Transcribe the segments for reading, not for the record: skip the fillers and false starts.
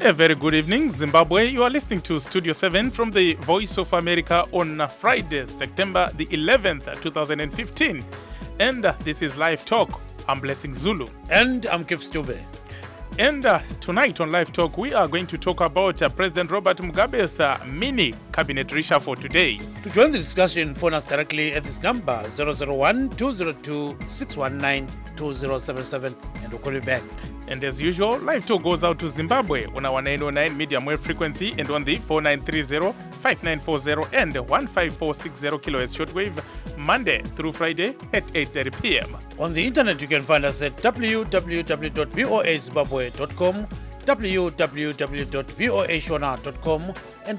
A very good evening, Zimbabwe. You are listening to Studio 7 from the Voice of America on Friday, September the 11th, 2015. And this is Live Talk. I'm Blessing Zulu. And I'm Kip Stube. And tonight on Live Talk, we are going to talk about President Robert Mugabe's mini cabinet reshuffle today. To join the discussion, phone us directly at this number, 001-202-619-2077, and we'll call you back. And as usual, Live Talk goes out to Zimbabwe on our 909 medium wave frequency and on the 4930, 5940 and 15460 kHz shortwave, Monday through Friday at 8:30 p.m. On the internet, you can find us at www.voazimbabwe.com, www.voashona.com, and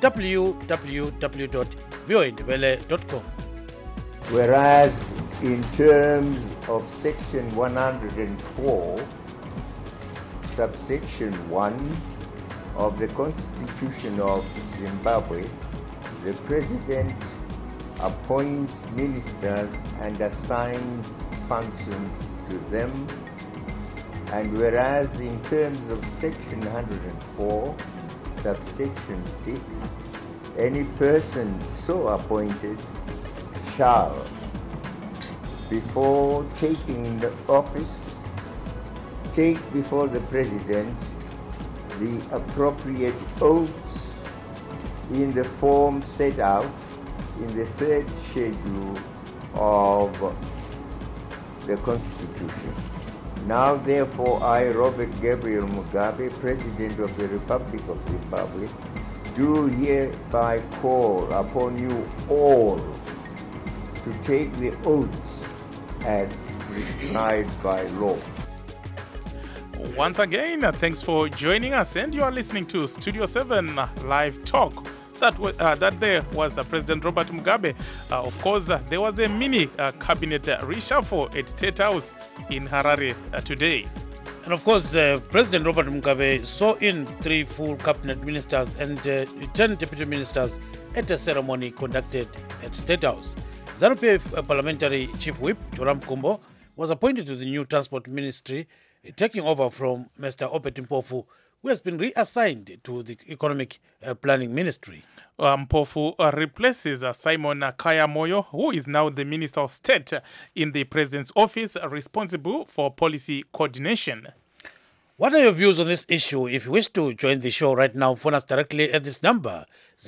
www.voindebele.com. Whereas in terms of Section 104, subsection 1 of the Constitution of Zimbabwe, the President appoints ministers and assigns functions to them. And whereas in terms of Section 104, subsection 6, any person so appointed shall, before taking the office, take before the President the appropriate oaths in the form set out in the third schedule of the Constitution. Now therefore I, Robert Gabriel Mugabe, President of the Republic of Zimbabwe, do hereby call upon you all to take the oaths as prescribed by law. Once again, thanks for joining us, and you are listening to Studio 7 Live Talk. That there was President Robert Mugabe. Of course, there was a mini cabinet reshuffle at State House in Harare today. And of course, President Robert Mugabe saw in 3 full cabinet ministers and 10 deputy ministers at a ceremony conducted at State House. ZANU-PF Parliamentary Chief Whip Joram Kumbo was appointed to the new Transport Ministry, taking over from Mr. Obed Mpofu, who has been reassigned to the Economic Planning Ministry. Mpofu replaces Simon Kaya Moyo, who is now the Minister of State in the President's office, responsible for policy coordination. What are your views on this issue? If you wish to join the show right now, phone us directly at this number,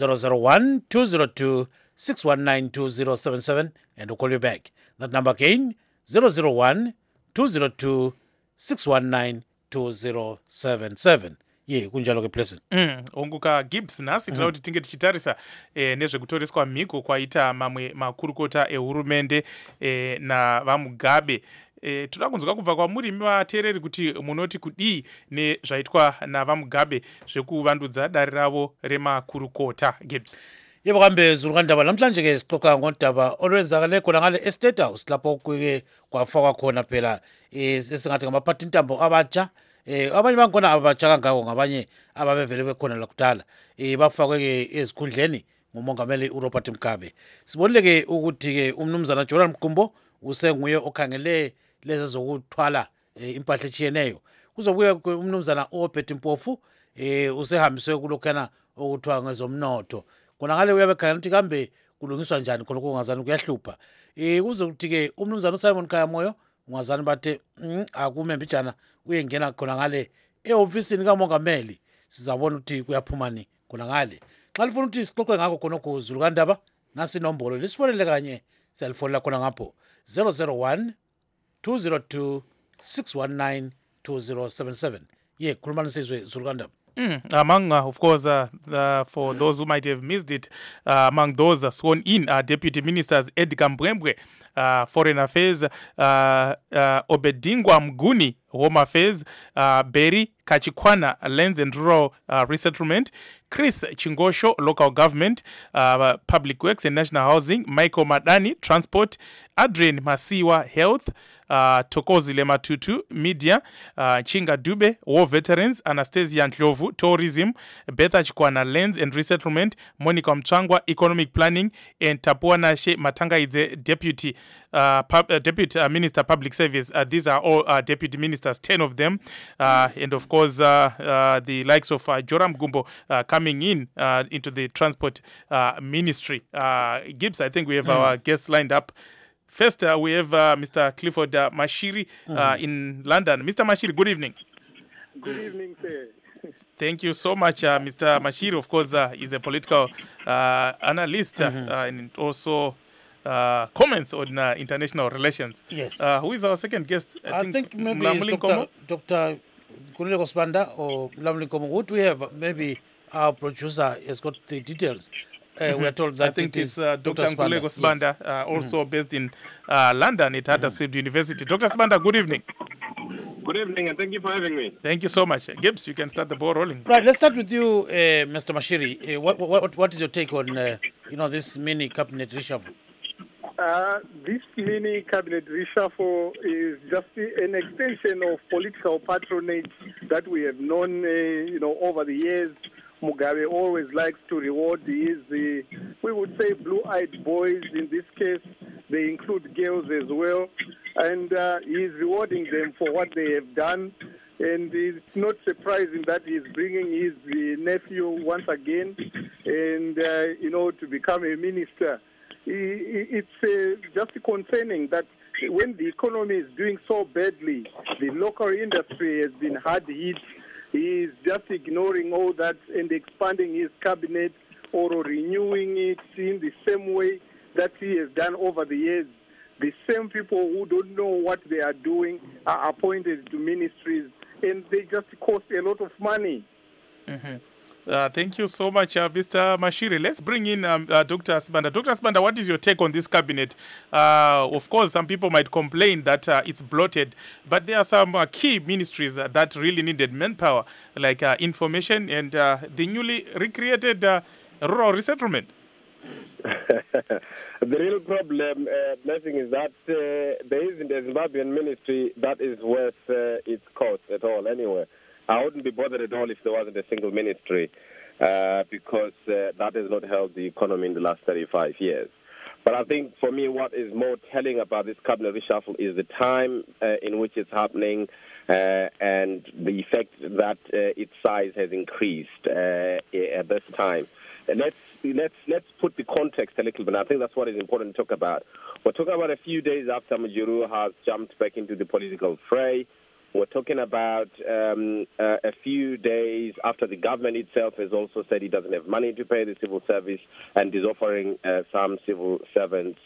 001-202-619-2077, and we'll call you back. That number again, 001-202-619-2077. Ye kunjalo ke Pleasant. Onguka Gibbs nasi tinoda kuti tinge tichitarisa nezvekutoreswa mhiko kwaita mamwe makurukota ehurumende na vaMugabe. Toda kunzwa kubva kwamuri vateereri kuti munoti kudii nezvaitwa navaMugabe zvekuvandudza dare ravo remakurukota. Gibbs. Yebo kambe Zulukandaba, namhlanje ke sixoxa ngodaba olwenzakale khona ngale Estate House lapho kuke kwafakwa khona phela esingathi ngamaphathintambo abatsha. Abanye bakhona abatsha kangako, ngabanye ababevele bekhona lakudala bafakwe ke ezikhundleni ngumongameli uRobert Mugabe. Sibonile ke ukuthi ke umnumzana Joram Kumbo usenguye okhangele lezi zokuthwala impahla echiyeneyo. Kuzobuya umnumzana Obed Mpofu usehambiswe kulokhana okuthiwa ngezomnotho. Kona ngale uyabekhangela ukuthi kambe kulungiswa njani khona kungazani kuyahlupha. Kuzokuthi ke umnumzana uSimon Kaya Moyo ungazani bathe akume mbijana uyengena khona ngale eofisini kamongameli, sizabona ukuthi kuyaphumani khona ngale. Xa lifuna ukuthi sixoxe ngakho khona ku Zulukandaba, nasi inombolo lisifonele kanye siyalifonela khona ngapho 001-202-619-2077. Ye khuluma nisizwe Zulukandaba. Among, of course, for those who might have missed it, among those sworn in are Deputy Ministers Edgar Mbwembwe, Foreign Affairs, Obedingwa Mguni, Home Affairs, Berry Kachikwana, Lands and Rural Resettlement, Chris Chingosho, Local Government, Public Works and National Housing, Michael Madani, Transport, Adrian Masiwa, Health, Tokozile Matutu, Media, Chinga Dube, War Veterans, Anastasia Ndlovu, Tourism, Betha Chikwana, Lands and Resettlement, Monica Mchangwa, Economic Planning, and Tapuana She Matangaidze, Deputy Minister Public Service. These are all deputy ministers, 10 of them, and of course the likes of Joram Gumbo coming in into the transport ministry. Gibbs, I think we have our guests lined up. First, we have Mr. Clifford Mashiri in London. Mr. Mashiri, good evening. Good evening, sir. Thank you so much, Mr. Mashiri. Of course, is a political analyst and also comments on international relations. Yes. Who is our second guest? I think maybe Mlamuli it's Nkomo? Dr. Kunile Spanda or Mlamuli Nkomo. What we have, maybe our producer has got the details. We are told that I think it it's is Dr. Nkulego Spanda, Yes. also based in London at Huddersfield University. Dr. Spanda, good evening. Good evening, and thank you for having me. Thank you so much. Gibbs, you can start the ball rolling. Right, let's start with you, Mr. Mashiri. What is your take on this mini cabinet reshuffle? This mini cabinet reshuffle is just an extension of political patronage that we have known, over the years. Mugabe always likes to reward his, we would say, blue-eyed boys. In this case, they include girls as well. And he's rewarding them for what they have done. And it's not surprising that he's bringing his nephew once again and, to become a minister. It's just concerning that when the economy is doing so badly, the local industry has been hard hit. He is just ignoring all that and expanding his cabinet or renewing it in the same way that he has done over the years. The same people who don't know what they are doing are appointed to ministries, and they just cost a lot of money. Thank you so much, Mr. Mashiri. Let's bring in Dr. Spanda. Dr. Spanda, what is your take on this cabinet? Of course, some people might complain that it's bloated, but there are some key ministries that really needed manpower, like information and the newly recreated rural resettlement. The real problem, Blessing, is that there isn't a Zimbabwean ministry that is worth its cost at all anyway. I wouldn't be bothered at all if there wasn't a single ministry because that has not helped the economy in the last 35 years. But I think for me what is more telling about this cabinet reshuffle is the time in which it's happening and the effect that its size has increased at this time. And let's put the context a little bit. I think that's what is important to talk about. We're talking about a few days after Mujuru has jumped back into the political fray. We're talking about a few days after the government itself has also said it doesn't have money to pay the civil service and is offering some civil servants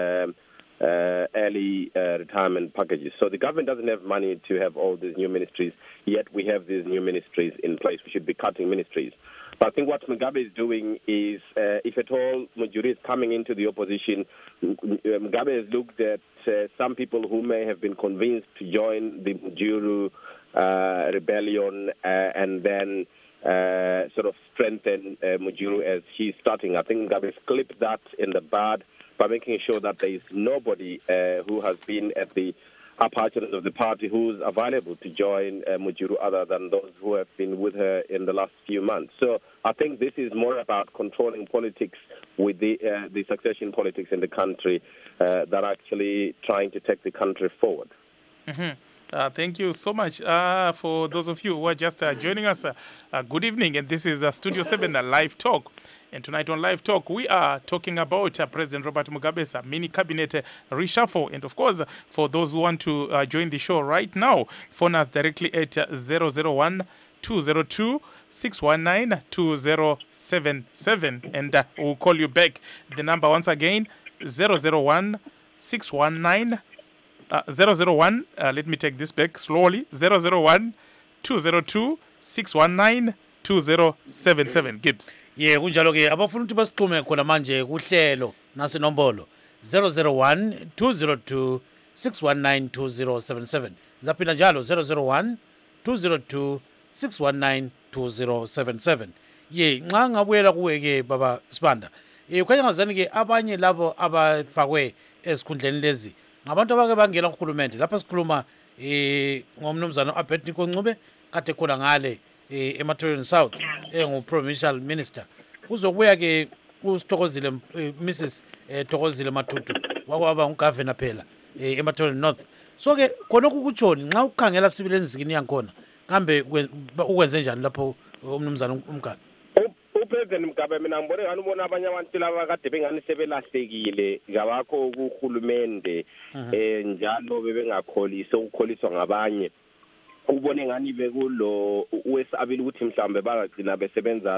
early retirement packages. So the government doesn't have money to have all these new ministries, yet we have these new ministries in place. We should be cutting ministries. But I think what Mugabe is doing is, if at all Mujuru is coming into the opposition, Mugabe has looked at some people who may have been convinced to join the Mujuru rebellion and then sort of strengthen Mujuru as he's starting. I think Mugabe has clipped that in the bud by making sure that there is nobody who has been at the upper echelons of the party who's available to join Mujuru other than those who have been with her in the last few months. So I think this is more about controlling politics with the succession politics in the country that actually trying to take the country forward. Thank you so much. For those of you who are just joining us, good evening. And this is Studio 7 Live Talk. And tonight on Live Talk, we are talking about President Robert Mugabe's mini cabinet reshuffle. And of course, for those who want to join the show right now, phone us directly at 001 202 619 2077. And we'll call you back. The number once again, 001 619 001, let me take this back slowly, 001 202 619 2077. Gibbs. Yeah, kunjalo ke abafuna ukuthi basixhume khona manje kuhlelo nasinombolo 001 202 619 2077. Zaphinda njalo 001 202 619 2077. Ye nxa ngabuyela kuwe ke baba Sibanda. Ukhanya ngazani ke abanye labo abafakwe esikhundleni lezi ngabantu abake bangena kuhulumende lapha sikhuluma ngomnumzana Abednego Ncube kade khona ngale eMatholeni South engu-provincial minister. Uzokubuya ke usithokozile Mrs Thokozile Matutu wakwaba ngugavana phela eMatholeni North. So ke khonokho kutshoni nxa ukhangela sibile enzikini yankhona kambe ukwenze njani lapho umnumzana uMgabe? Upresident Mugabe mina ngibone ngani ubona abanye abantu laba kade bengani sebelahlekile ngabakho kuhulumende njalo bebengakholisi ukukholiswa ngabanye. Ubone ngani bekulo wesabili ukuthi mhlambe bagcina besebenza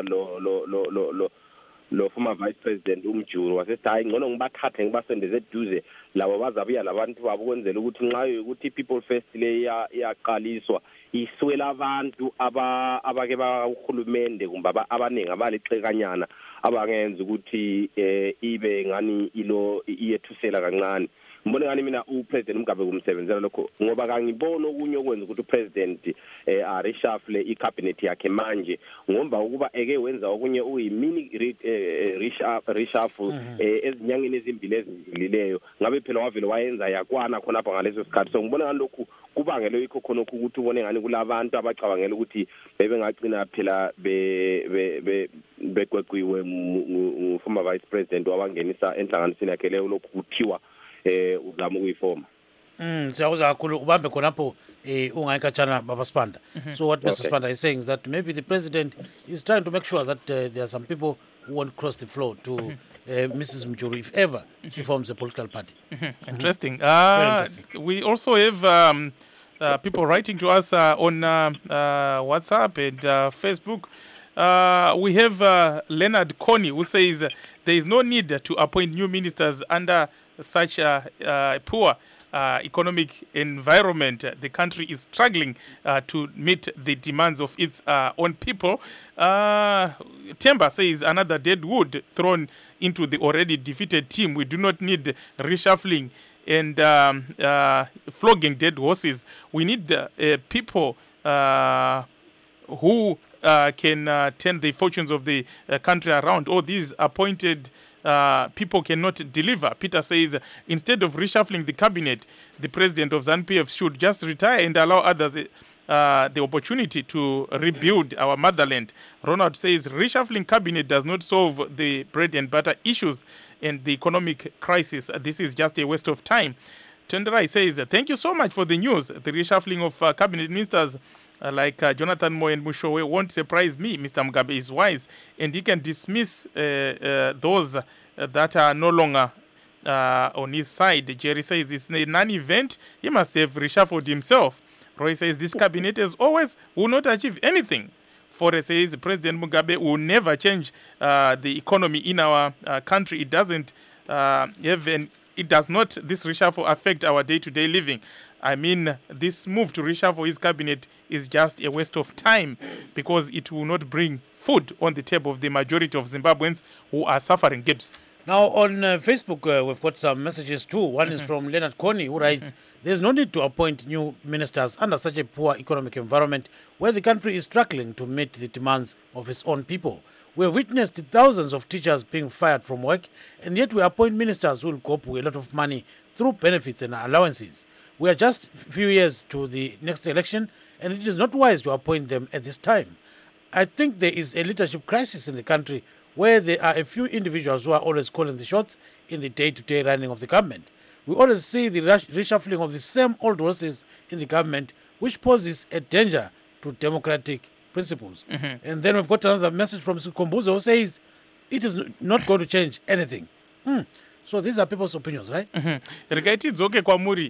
lo former vice president uMjulu wasethi hayi ngcono ngibathathe ngibasendeze eduze labo bazabuya labantu babo kwenzela ukuthi nxa ukuthi people first le yaqaliswa iswela abantu abake ba uhulumende kumbe abaningi abalixekanyana abangenza ukuthi ibe ngani ilo iyethusela kancane. Ngibone ngani mina upresident Mugabe kumsebenzela lokho ngoba kangibona okunye okwenza ukuthi upresident reshuffle icabinet yakhe manje ngomba ukuba eke wenza okunye uyimini reshuffle ezinyangeni ezimbili ezidlulileyo ngabe phela wavele wayenza yakwana khona apha ngaleso sikhathi. So ngibona ngani lokhu kubangele ikho khona ukuthi ubone ngani kulabantu abacabangela ukuthi bebengagcina phela begweqiwe former vice president wabangenisa enhlanganisweni yakhe leyo lokhu kuthiwa uzama ukuyifoma. Siyakuzwa kakhulu ubambe khonapho ungayikatshana baba Sibanda. So what Mr. Sibanda is saying is that maybe the president is trying to make sure that there are some people who won't cross the floor to Mrs. Mjulu if ever she forms a political party. Interesting. We also have people writing to us on WhatsApp and Facebook. We have Leonard Coney who says there is no need to appoint new ministers under such a poor economic environment. The country is struggling to meet the demands of its own people. Temba says another dead wood thrown into the already defeated team. We do not need reshuffling and flogging dead horses. We need people who can turn the fortunes of the country around. All these appointed people cannot deliver. Peter says instead of reshuffling the cabinet, the president of ZANU-PF should just retire and allow others the opportunity to rebuild our motherland. Ronald says reshuffling cabinet does not solve the bread and butter issues and the economic crisis. This is just a waste of time. Tenderai says thank you so much for the news. The reshuffling of cabinet ministers like Jonathan Moy and Mushowe won't surprise me. Mr. Mugabe is wise and he can dismiss those that are no longer on his side. Jerry says it's a non-event. He must have reshuffled himself. Roy says this cabinet as always will not achieve anything. Forrest says President Mugabe will never change the economy in our country. It doesn't it does not, this reshuffle affect our day-to-day living. I mean, this move to reshuffle his cabinet is just a waste of time because it will not bring food on the table of the majority of Zimbabweans who are suffering. Gibbs. Now, on Facebook, we've got some messages too. One is from Leonard Coney, who writes, there's no need to appoint new ministers under such a poor economic environment where the country is struggling to meet the demands of its own people. We have witnessed thousands of teachers being fired from work, and yet we appoint ministers who will cope with a lot of money through benefits and allowances. We are just a few years to the next election, and it is not wise to appoint them at this time. I think there is a leadership crisis in the country where there are a few individuals who are always calling the shots in the day-to-day running of the government. We always see the reshuffling of the same old horses in the government, which poses a danger to democratic principles. And then we've got another message from Sikombuzo who says it is not going to change anything. So these are people's opinions, right? Rikaitidzoke kwamuri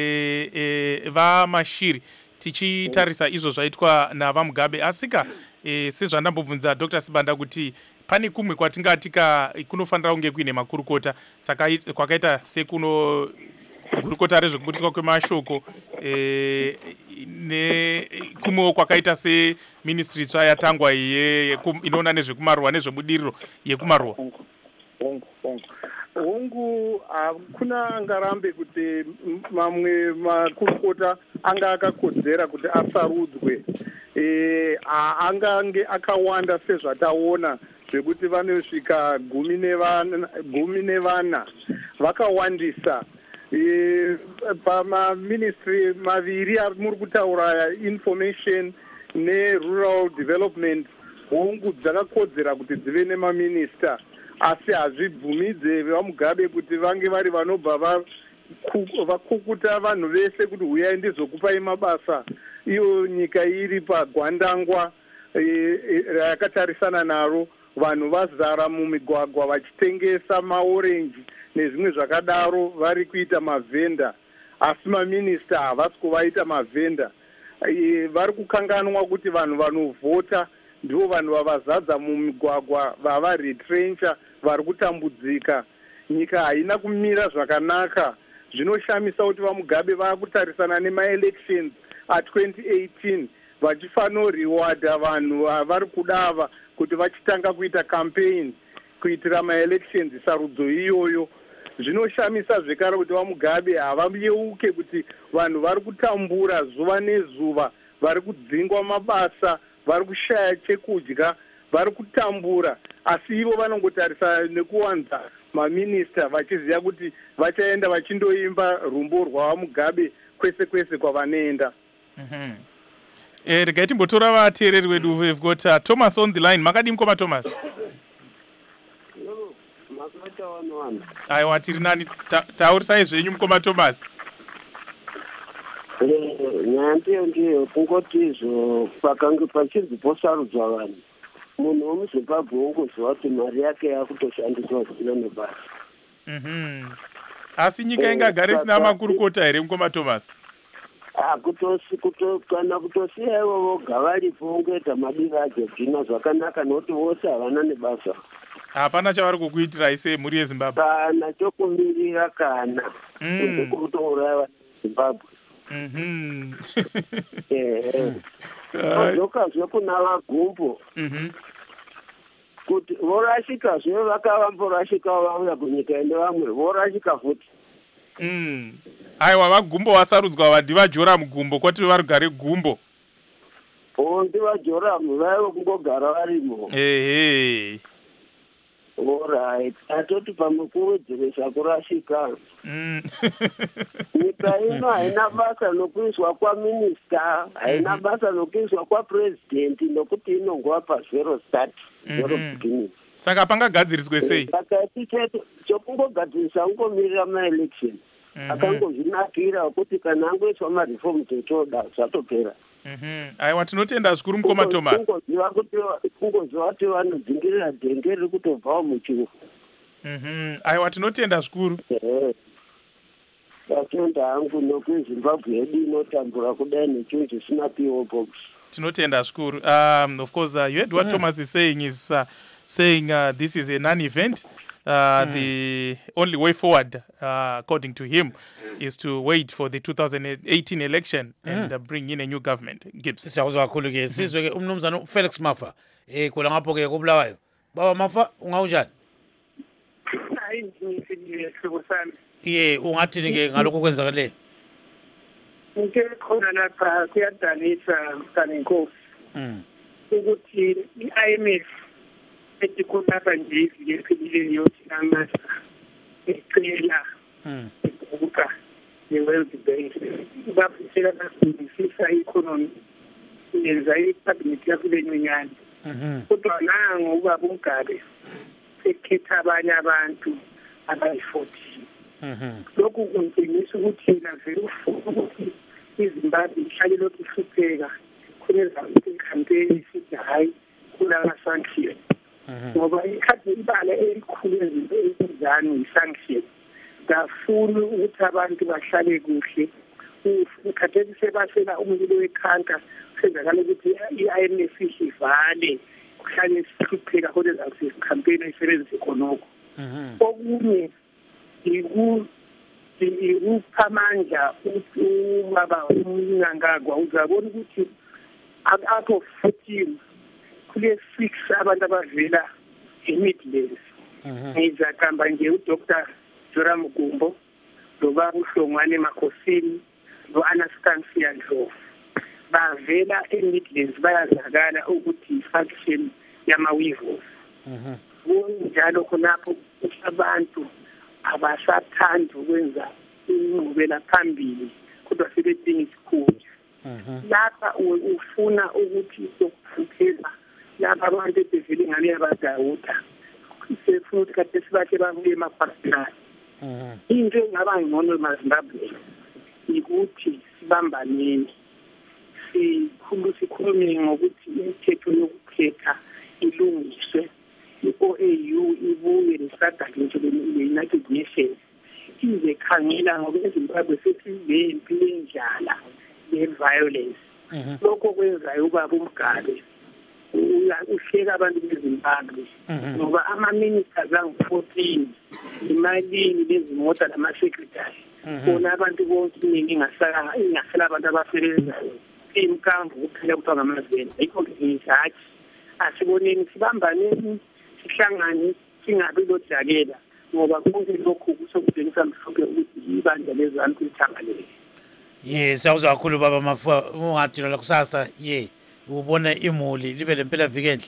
vamashiri tichitarisa izvo zvaitwa navamugabe asika sezvandambobvunza Dr. Sibanda kuti pane kumwe kwatingatika kunofanira kunge kuine makurukota saka kwakaita sekuno gurukota rezvekubudiswa kwemashoko nekumwewo kwakaita seministry tsva yatangwa inoona nezvekumaruwa nezvebudiriro yekumaruwa. Hongu hakuna angarambe kuti mamwe makurukota anga akakodzera kuti asarudzwe angange akawanda sezvataona zvekuti vanosvika 14 vakawandisa pamaministry maviri ari muri kutaura information nerural development hongu dzakakodzera kuti dzive nemaminista asi hazvibvumidze vamugabe kuti vange vari vanobva vakukuta vanhu vese kuti huyai ndizokupai mabasa iyo nyika iri pagwandangwa rakatarisana naro vanhu vazara mumigwagwa vachitengesa maorenji nezvimwe zvakadaro vari kuita mavhenda asi maminista havasi kuvaita mavhenda vari kukanganwa kuti vanhu vanovhota ndivo vanhu vavazadza mumigwagwa vavaretrencha vari kutambudzika nyika haina kumira zvakanaka zvinoshamisa kuti vamugabe vaakutarisana nemaelections a2018 vachifanoriwadha vanhu vari kudava kuti vachitanga kuita campaign kuitira maelections sarudzo iyoyo zvinoshamisa zvekare kuti vamugabe havayeuke kuti vanhu vari kutambura zuva nezuva vari kudzingwa mabasa vari kushaya chekudya vari kutambura asi ivo vanongotarisa nekuwanza maminista vachiziva kuti vachaenda vachindoimba rumbo rwavamugabe kwese kwese kwavanoenda. Regai timbotora vateereri wedu. We've got Thomas on the line. Makadini koma Thomas? Aiwa tiri nani taurisai zvenyu mukoma Thomas. Nyaya ndiyo kungoti izvo pakange pachizimbosarudzwa vanhu munhu wemuzimbabwe ungoziva kuti mari yake yakutoshandiswa zvisina nebasa. Asi nyika ingagare isina makurukota here mukoma Thomas? Kana kutosiya ivo voga varipo ungoita madiro ajodzina zvakanaka nokuti vose havana nebasa. Hapana chavari kukuitirai semhuri yeZimbabwe? Kana chokumirira kana kutouraya vanhu veZimbabwe. Zvokazve kuna vagumbo kuti vorashika zve vakavamborashika vauya kunyika ende vamwe vorashika futi. Aiwa vagumbo vasarudzwa vadhi vajora mugumbo kwati varugare gumbo. Ndi vajoramu vaivo kungogara varimo. Alright, atoti pamwe kuwedzeresa kurashika. Nyika ino haina basa nokuiswa kwaminista, haina basa nokuiswa kwapresidenti nokuti inongova pazero start, zero beginning. Saka pangagadziriswe sei? Saka chokungogadzirisa ungomirira maelection. Akangozvinakira kuti kana angoiswa mareform totoda zvatopera. Aiwa tinotenda zvikuru mukoma Thomas. Kungoziva kuti vanodzingirira dhenge riri kutobvawo muchiwo. Aiwa tinotenda zvikuru. Tatenda hangu nokuzimbabwe yedu inotambura kudai nechinhu chisina PO box. Tinotenda zvikuru. Of course, you heard what Thomas is saying. Is saying this is a non-event. The only way forward, according to him, is to wait for the 2018 election and bring in a new government. Gibbs. Siyakuzwa kakhulu ke sizwe ke umnumzana Felix Mafa kula ngapho ke kubulawayo. Baba Mafa ungawunjani? Hayi ngifike sibusana. Ungathini ke ngalokho kwenzakale? Nke khona lapha kuyadanisa kanenkosi. Ukuthi iIMF etikhulapha nje ngephilile yothi amasa ecela ukuka ye-World Bank bafisela basifisa economy yenza i-cabinet yakulenyunyana kodwa nango ubaba uMgabe sekhetha abanye abantu abayi-14 lokhu kuntshengisa ukuthi yena vele ufuna ukuthi iZimbabwe ihlale lokhu ihlupheka khoneza i-campaign isithi hayi kulama-sanction ngoba ikhathi ibala elikhulu ezinto ezizani yi-sanction ngafuna ukuthi abantu bahlale kuhle ukhathesi sebasela umlilo wekhanka senzakala ukuthi i-IMF isivale kuhlale sihlupheka kodwa zakusesikhampeni ayisebenzise khonokho okunye ikupha amandla ubaba uMnangagwa uzabona ukuthi apho 14 kule 6 abantu abavela eMidlands ngizakamba nje uDr Joram Gumbo loba uHlongwane Makhosini no-Anastasia Ndlovu bavela eMidlands bayazakala ukuthi i-faction yama-Weavers kunjalo khonapho abantu abasathanda ukwenza ingqubela phambili kodwa sebedinga isikhundla lapha ufuna ukuthi sokuthela lapha abantu ebevele ngale yabadawuda sefuna ukuthi kade sibakhe babuye emaphasinayo into engaba ngcono maZimbabwe ukuthi sibambaneni sikhulume ngokuthi imithetho yokukhetha ilungiswe i-OAU ibuye nesadaki nje le-United Nations ize khangela ngoba eZimbabwe sesizempi lenjala le-violence lokho kwenzayo ubaba uMgabe uhleka abantu beZimbabwe ngoba ama-ministers angu-14 imalini lezimota nama-secretary bona abantu bonke iningi ingasala abantu abasebenzayo imkamvu kuphela kuthiwa ngamazena yikho-ke ngizathi asiboneni sibambaneni sihlangane singabi lojakela ngoba konke lokhu kusokutshengisa mhlophe ukuthi ibandla lezantu lithangalele siyawuzwa kakhulu baba Mafua ungathi la kusasa ubona imuli libe lempela viki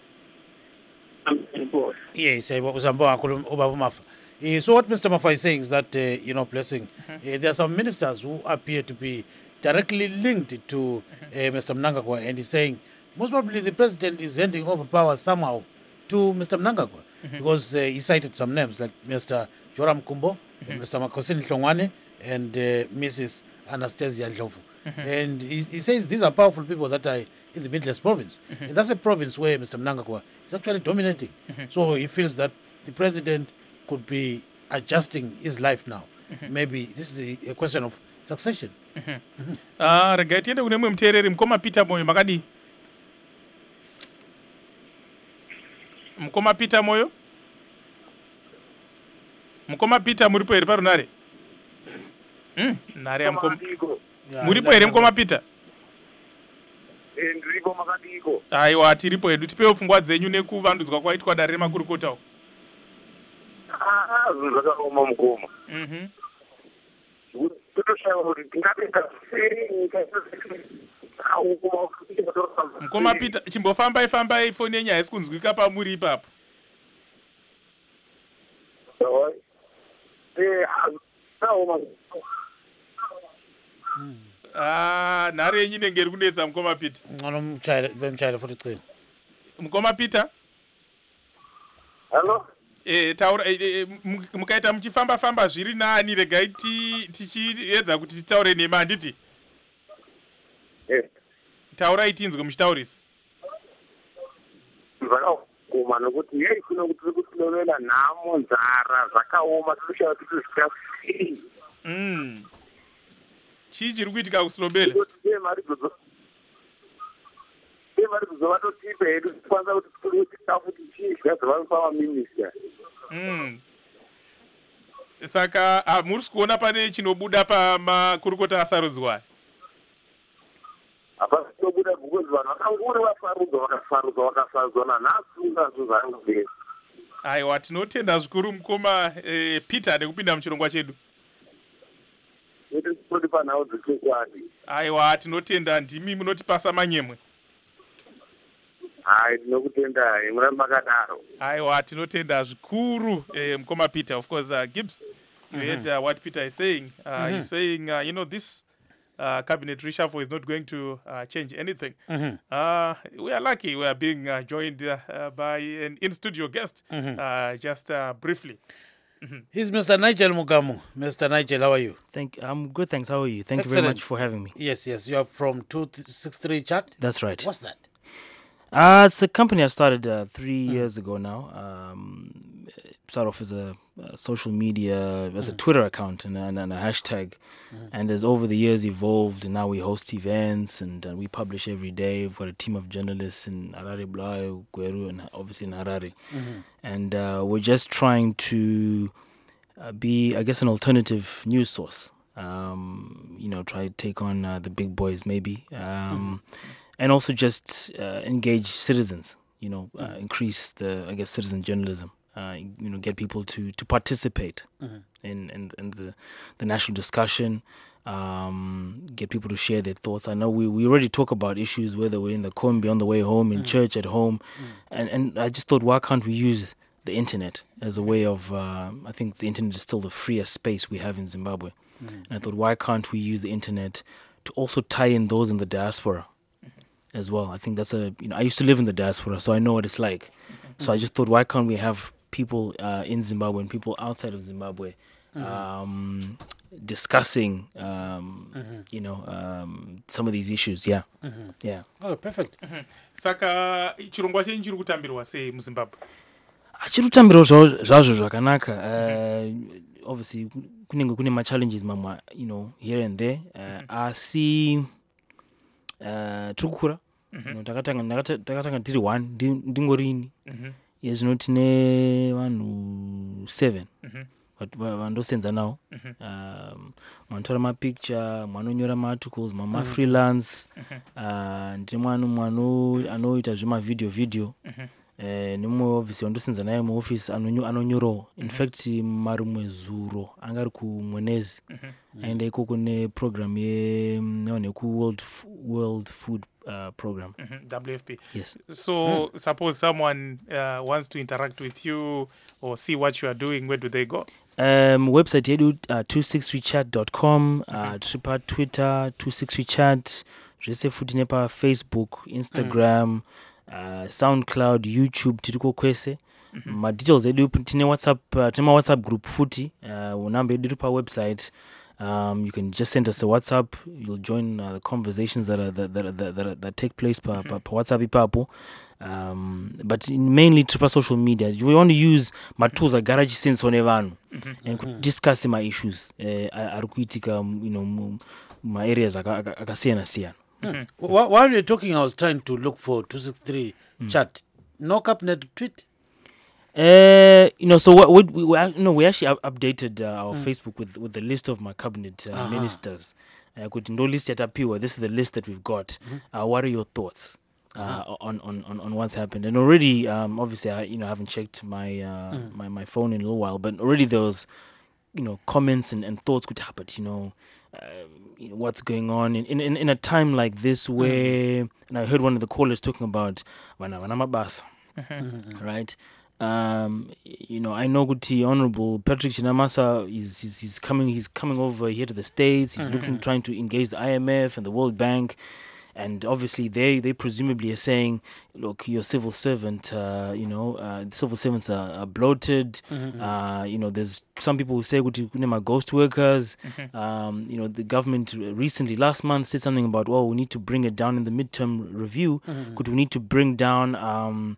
enhle siyabonga uzambonga kakhulu ubaba Mafua. So what Mr. Mafua is saying is that Blessing, there are some ministers who appear to be directly linked to Mr. Mnangagwa, and he's saying most probably the president is handing over power somehow to Mr. Mnangagwa because he cited some names like Mr. Joram Kumbo, Mr. Makosini Hlongwane, and Mrs. Anastasia Ndlovu. And he says these are powerful people that are in the Midlands province. And that's a province where Mr. Mnangagwa is actually dominating. So he feels that the president could be adjusting his life now. Maybe this is a question of succession. Rega tiende kune mwe mteereri mukoma Peter Moyo makadi. Mukoma Peter Moyo? Mukoma Peter muripo ere parunare? Nare amukoma. Muripo ere mukoma Peter? Ndiripo makadiko. Aiwa tiripo edu tipewo pfungwa dzenyu nekuvandudzwa kwaitwa dare remakurukota. Zvakaoma mukoma. Mukoma Peter chimbofambai foni yenyu haisi kunzwika pamuri ipapo. Nhare yenyu inenge iri kunetsa mukoma Peter. Bemuchaira futhi cingo. Mukoma Peter? Hello? Taura mukaita muchifamba zviri nani regai tichiedza kuti titaure nemi handiti? Taurai tinzwe muchitaurisa. Zvakaoma nokuti kuno kuti tiri kutolovela nhamo nzara zvakaoma tinoshava kuti zvikafii. Chii chiri kuitika kusilobele? Vari kuzova totipa hedu tikwanisa kuti tikuri chikafu tichidya zvavanopa vaminista. Saka muri kuona pane chinobuda pamakurukota asarudzwa? Hapana chinobuda because vanhu vakanguri vakasarudzwa nanhasi nazvo zvarangobvesa. Aiwa tinotenda zvikuru mukoma Peter nekupinda muchirongwa chedu. Tiri panhau dzechokwadi. Aiwa tinotenda ndimi munotipasa manyemwe. Tinokutendai muri makadaro. Aiwa tinotenda zvikuru mukoma Peter. Of course Gibbs, you heard what Peter is saying. He's saying this cabinet reshuffle is not going to change anything. We are lucky we are being joined by an in-studio guest just briefly. He's Mr. Nigel Mugamu. Mr. Nigel, how are you? I'm good, thanks. How are you? Thank you very much for having me. Yes. You are from 263 Chat? That's right. What's that? It's a company I started 3 years ago now. Started off as a social media, as a Twitter account and a hashtag. And as over the years evolved, and now we host events and we publish every day. We've got a team of journalists in Harare, Bulawayo, Gweru, and obviously in Harare. And we're just trying to be, I guess, an alternative news source. Try to take on the big boys maybe. And also just engage citizens, increase the, I guess, citizen journalism, get people to participate in the national discussion, get people to share their thoughts. I know we already talk about issues, whether we're in the Kombi, on the way home, in church, at home. And I just thought, why can't we use the internet as a way of, I think the internet is still the freest space we have in Zimbabwe. And I thought, why can't we use the internet to also tie in those in the diaspora as well? I think that's I used to live in the diaspora, so I know what it's like. So I just thought, why can't we have people in Zimbabwe and people outside of Zimbabwe discussing, some of these issues? Yeah. Yeah. Oh, perfect. Saka chirongwa chenyu chiri kutambirwa sei muZimbabwe? Chiri kutambirwa zvazvo zvakanaka. Obviously kune ma-challenges mamwe, here and there. Asi tiri kukura. Takatanga tiri 1 ndingorini. Zvino tine vanhu 7 vandosenza nawo. Mwanotora mapicture, mwanonyora maarticles, freelance. Ndine mwana anoita zvemavideo. Nemwe obviously wandosenza naye muoffice anonyorawo. In fact marumwe zuro angari kuMwenezi. Aenda ikoko neprogram World Food Program. WFP. Yes. So suppose someone wants to interact with you or see what you are doing, where do they go? Website yedu 263chat.com, tripa Twitter 263chat, zvese futi nepa Facebook, Instagram, SoundCloud, YouTube tiriko kwese. Ma details edu tine WhatsApp group futi, number edu pa website. You can just send us a WhatsApp. You'll join the conversations that take place per WhatsApp ipapo. But mainly tripa social media. We want to use my tools like garage sense on evan and discuss my issues. Arikuitika, my areas akasiyana. While you're talking, I was trying to look for 263 chat. No cabinet tweet. So what we actually updated our Facebook with the list of my cabinet ministers. No list yet appear. This is the list that we've got. What are your thoughts on what's happened? And already, obviously, I haven't checked my my phone in a little while, but already there was, comments and thoughts could happen. What's going on in a time like this where, and I heard one of the callers talking about Wanamabasa, right? I know Guti Honorable Patrick Chinamasa he's coming over here to the States. He's trying to engage the IMF and the World Bank, and obviously they presumably are saying, look, you're a civil servant. Civil servants are bloated. There's some people who say Guti kunema ghost workers. The government recently last month said something about, we need to bring it down in the midterm review. Could we need to bring down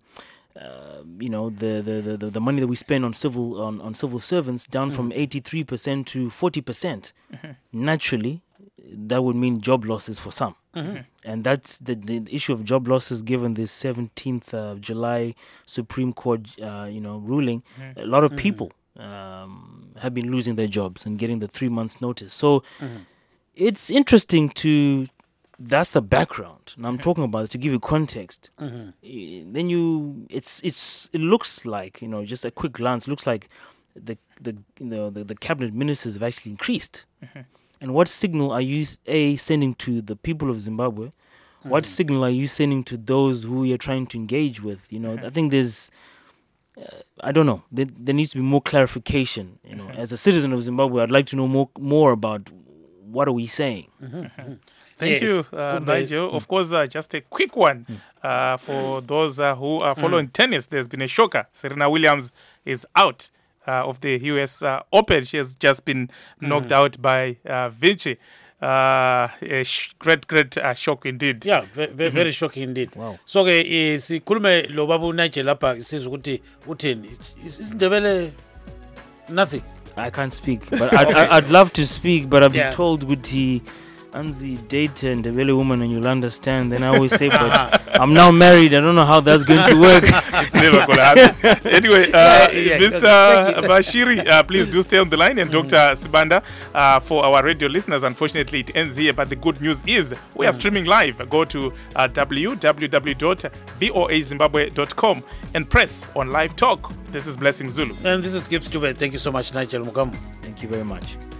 the money that we spend on civil servants down from 83% to 40%. Naturally, that would mean job losses for some. And that's the issue of job losses given this 17th of July Supreme Court ruling. A lot of people have been losing their jobs and getting the 3 months notice. So it's interesting that's the background. And I'm talking about it to give you context. Then it looks like, just a quick glance, looks like the cabinet ministers have actually increased. And what signal are you sending to the people of Zimbabwe? What signal are you sending to those who you're trying to engage with? I think there's I don't know. There needs to be more clarification. As a citizen of Zimbabwe, I'd like to know more about what are we saying. Thank you, Nigel. Of course, just a quick one for those who are following tennis. There's been a shocker. Serena Williams is out of the US Open. She has just been knocked out by Vinci. Great shock indeed. Yeah, very shocking indeed. Wow. So sikhulume lo baba Nigel lapha sizwe ukuthi uthini. Isindebele nothing. I can't speak, but I'd love to speak, but I've been told Guti Anzi date and a really woman and you'll understand. Then I always say, but I'm now married. I don't know how that's going to work. It's never going to happen. Anyway, Mr. Bashiri, please do stay on the line. And Dr. Sibanda, for our radio listeners, unfortunately it ends here. But the good news is we are streaming live. Go to www.voazimbabwe.com and press on live talk. This is Blessing Zulu. And this is Gibbs Dube. Thank you so much, Nigel Mugamu. Thank you very much.